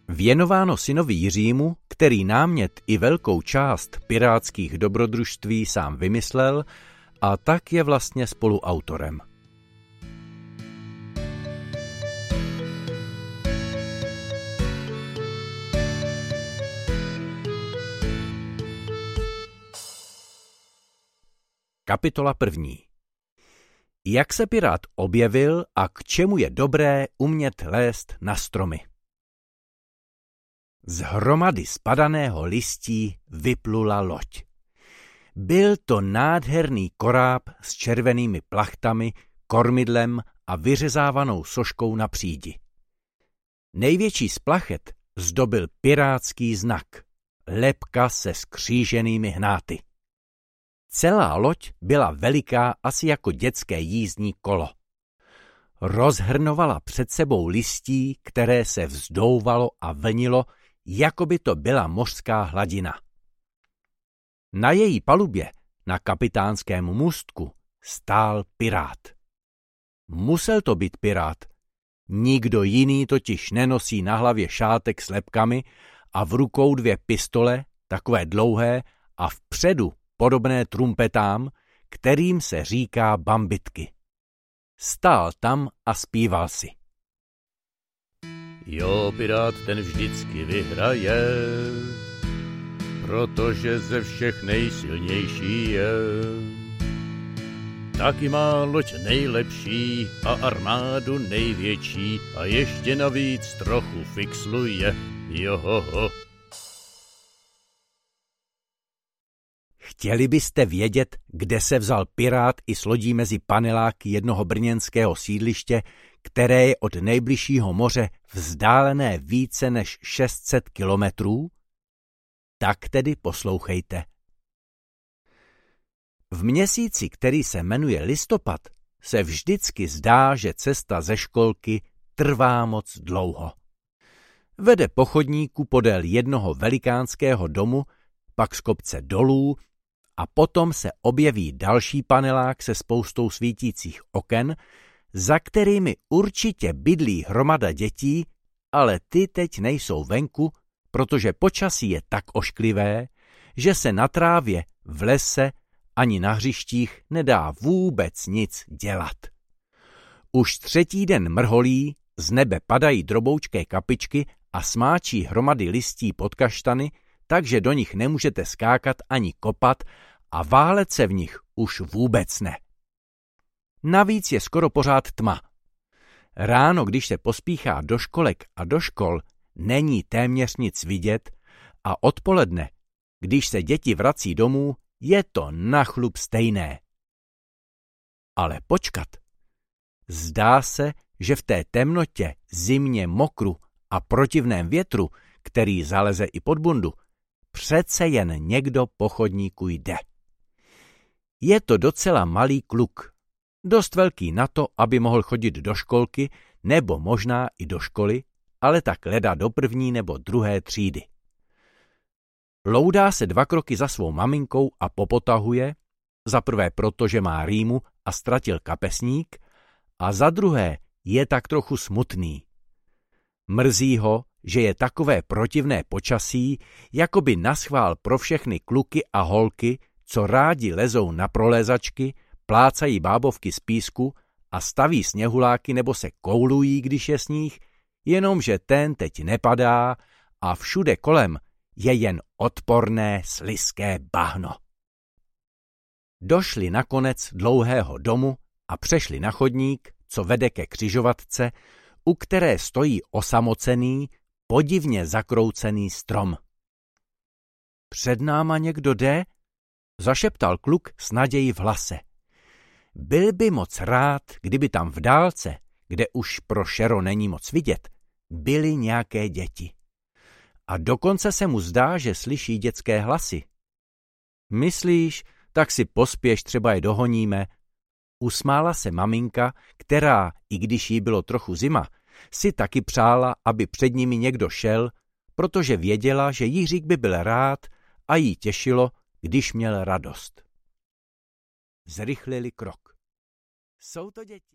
Věnováno synovi Jiřímu, který námět i velkou část pirátských dobrodružství sám vymyslel a tak je vlastně spoluautorem. Kapitola 1. Jak se pirát objevil a k čemu je dobré umět lézt na stromy. Z hromady spadaného listí vyplula loď. Byl to nádherný koráb s červenými plachtami, kormidlem a vyřezávanou soškou na přídi. Největší z plachet zdobil pirátský znak, lebka se skříženými hnáty. Celá loď byla veliká asi jako dětské jízdní kolo. Rozhrnovala před sebou listí, které se vzdouvalo a vlnilo, jako by to byla mořská hladina. Na její palubě, na kapitánském můstku, stál pirát. Musel to být pirát. Nikdo jiný totiž nenosí na hlavě šátek s lebkami a v rukou 2 pistole, takové dlouhé a vpředu podobné trumpetám, kterým se říká bambitky. Stál tam a zpíval si. Jo, pirát ten vždycky vyhraje, protože ze všech nejsilnější je. Taky má loď nejlepší a armádu největší a ještě navíc trochu fixluje, johoho. Chtěli byste vědět, kde se vzal pirát i s lodí mezi paneláky jednoho brněnského sídliště, které je od nejbližšího moře vzdálené více než 600 kilometrů? Tak tedy poslouchejte. V měsíci, který se jmenuje listopad, se vždycky zdá, že cesta ze školky trvá moc dlouho. Vede po chodníku podél jednoho velikánského domu, pak z kopce dolů a potom se objeví další panelák se spoustou svítících oken, za kterými určitě bydlí hromada dětí, ale ty teď nejsou venku, protože počasí je tak ošklivé, že se na trávě, v lese ani na hřištích nedá vůbec nic dělat. Už 3. den mrholí, z nebe padají droboučké kapičky a smáčí hromady listí pod kaštany, takže do nich nemůžete skákat ani kopat a válet se v nich už vůbec ne. Navíc je skoro pořád tma. Ráno, když se pospíchá do školek a do škol, není téměř nic vidět a odpoledne, když se děti vrací domů, je to na chlup stejné. Ale počkat. Zdá se, že v té temnotě, zimně, mokru a protivném větru, který zaleze i pod bundu, přece jen někdo po chodníku jde. Je to docela malý kluk, dost velký na to, aby mohl chodit do školky, nebo možná i do školy, ale tak leda do 1. nebo 2. třídy. Loudá se 2 kroky za svou maminkou a popotahuje, za prvé proto, že má rýmu a ztratil kapesník, a za druhé je tak trochu smutný. Mrzí ho, že je takové protivné počasí, jako by naschvál pro všechny kluky a holky, co rádi lezou na prolézačky, plácají bábovky z písku a staví sněhuláky nebo se koulují, když je sníh, jenomže ten teď nepadá a všude kolem je jen odporné slizké bahno. Došli nakonec dlouhého domu a přešli na chodník, co vede ke křižovatce, u které stojí osamocený, podivně zakroucený strom. Před náma někdo jde? Zašeptal kluk s nadějí v hlase. Byl by moc rád, kdyby tam v dálce, kde už pro šero není moc vidět, byly nějaké děti. A dokonce se mu zdá, že slyší dětské hlasy. Myslíš, tak si pospěš, třeba je dohoníme. Usmála se maminka, která, i když jí bylo trochu zima, si taky přála, aby před nimi někdo šel, protože věděla, že Jiřík by byl rád a jí těšilo, když měl radost. Zrychlili krok. Jsou to děti?